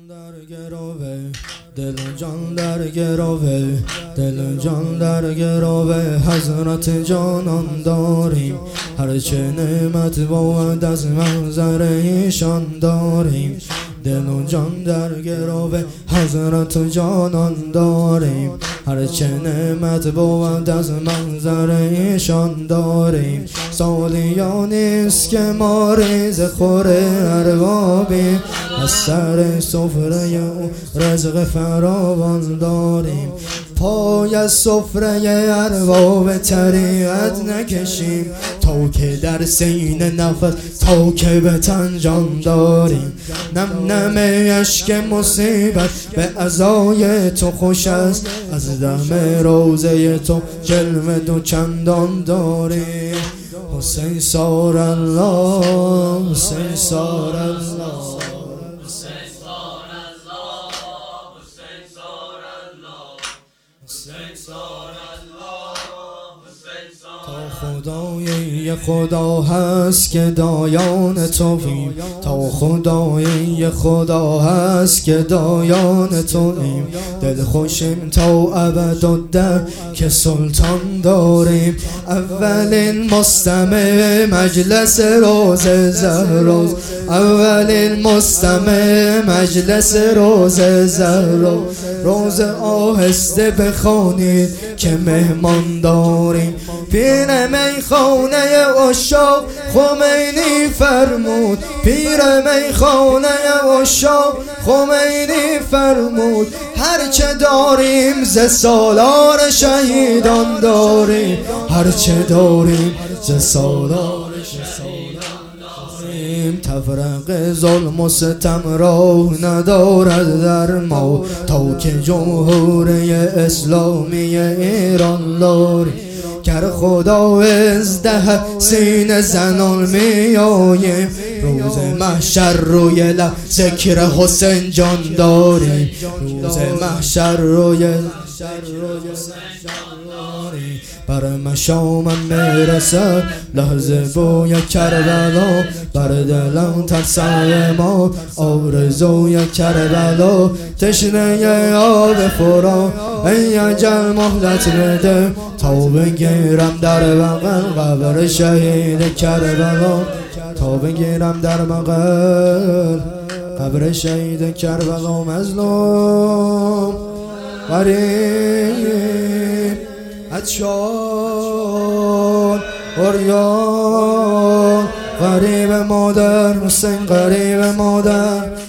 در گروه دل و جان در گروه دل و جان در گروه حضرت جانان داریم، هرچه نعمت بود از منظر ایشان داریم. دل و جان در گروه حضرت جانان داریم، هرچه نعمت بود از منظر ایشان داریم. سالیانیست که ما ریزه خور اربابیم، از سر سفره او رزق فراوان داریم. پای از سفره ارباب طریقت نکشیم، تا که در سینه نفس تا که به تن جان داریم. نم نم اشک مصیبت به عزای تو خوش است، از دم روزه تو جلوه دو چندان داریم. حسین سار الله، حسین سار الله، تا خدای خدا هست که دایان تویم، تا خدای خدا هست که دایان تویم. دل خوشیم تا ابدالدهر که سلطان داریم. اولین مستمع مجلس روز زهراست، اولین مستمع مجلس روز زهراست. روز آهسته بخوانید که مهمان داریم. پیر میخانه عشاق خمینی فرمود، پیر میخانه عشاق خمینی فرمود. هرچه داریم ز سالار شهیدان داریم، هرچه داریم ز سالار شهیدان داریم. تفرق ظلم و ستم راه ندارد در ما، تا که جمهوری اسلامی ایران داریم. گر خدا ازده سینه زنان می آییم، روز محشر روی لب ذکر حسین جان داریم. روز محشر روی بر مشامم میرسد لحظه بوی کربلا، بر دلم ترسای ما آرزوی کربلا. تشنه آب فرات ای اجل مهلت بده، تا بگیرم در بغل قبر شهید کربلا، تا بگیرم در بغل قبر شهید کربلا. مظلوم غریب عطشان عریان، غریب مادر حسین، غریب مادر